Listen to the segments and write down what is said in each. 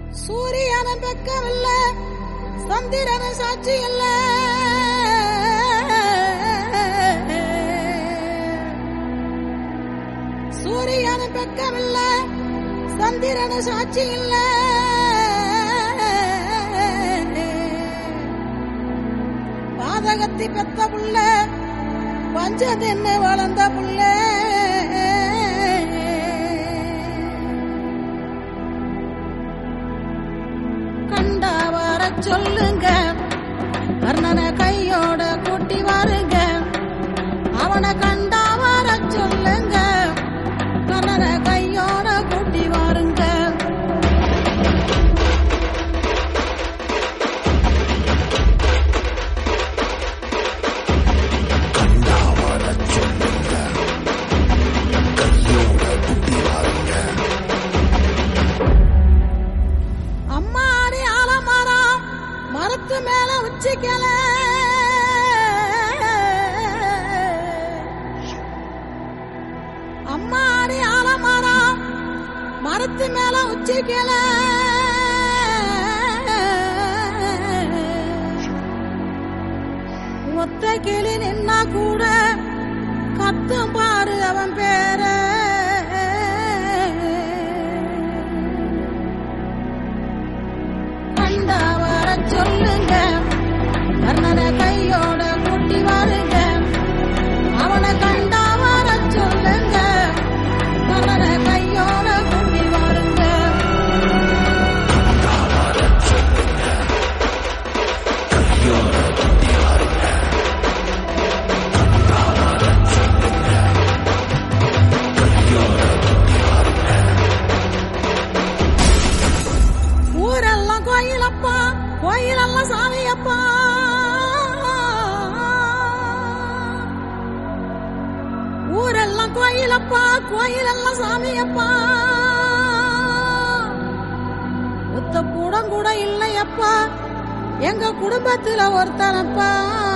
சூரியன பக்கமில்ல, சந்திரன சாட்சி இல்ல, சூரியன பக்கமில்ல, சந்திரன சாட்சி இல்ல, பாதகத்தி பெத்த புள்ள, பஞ்சதென்ன வளர்ந்த புள்ள, கண்டா வர சொல்லுங்க, கர்ணனை கையோட கூட்டி வாருங்க, அவனை கண்டா வர சொல்லுங்க, கர்ணனை கையோட கூட்டி வாருங்க. அம்மாடி ஆலமரம் மரத்து மேல உச்சிக்கல, அம்மாடி ஆலமரம் மரத்து மேல உச்சிக்கல, ஒத்த கிளி நின்னா கூட கத்தும் பாரு அவன் பேர, கண்டா வர சொல்லுங்க, கர்ணனை கையோட கூட்டி வாருங்க, அவனை கண்டா வர சொல்லுங்க, கர்ணனை கையோட கூட்டி வாருங்க. ஊரெல்லாம் கோயிலப்பா, கோயிலெல்லாம் சாமியப்பா, ஊரெல்லாம் கோயிலப்பா, கோயிலெல்லாம் சாமியப்பா, ஒத்த கூடம் கூட இல்லையப்பா, எங்க குடும்பத்துல ஒருத்தனப்பா,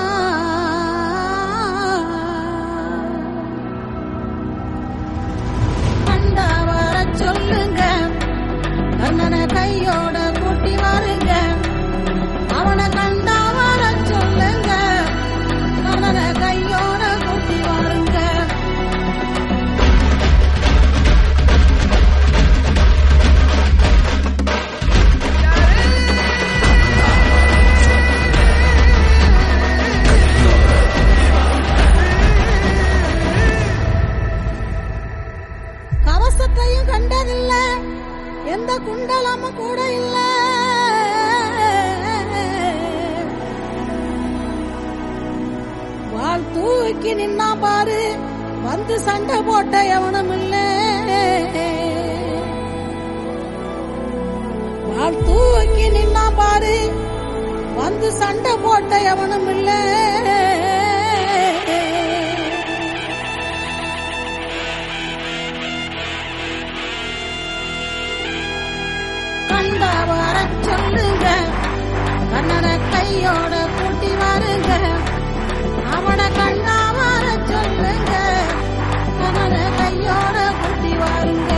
கண்டா வர சொல்லுங்க, கர்ணனை கையோட கூட்டி வாருங்க, அவனை கண்டா வர சொல்லுங்க, கர்ணனை கையோட கூட்டி வாருங்க. கவசத்தையும் கண்டதில்ல, எந்த குண்டலமும் கூட இல்ல, வாள் தூக்கி நின்னா பாரு, வந்து சண்டை போட்ட எவனும் இல்ல, வாள் தூக்கி நின்னா பாரு, வந்து சண்டை போட்ட எவனும் இல்ல, கண்டா வர சொல்லுங்க, கர்ணனை கையோட கூட்டி வாருங்க, அவனை கண்டா வர சொல்லுங்க, கர்ணனை கையோட கூட்டி வாருங்க.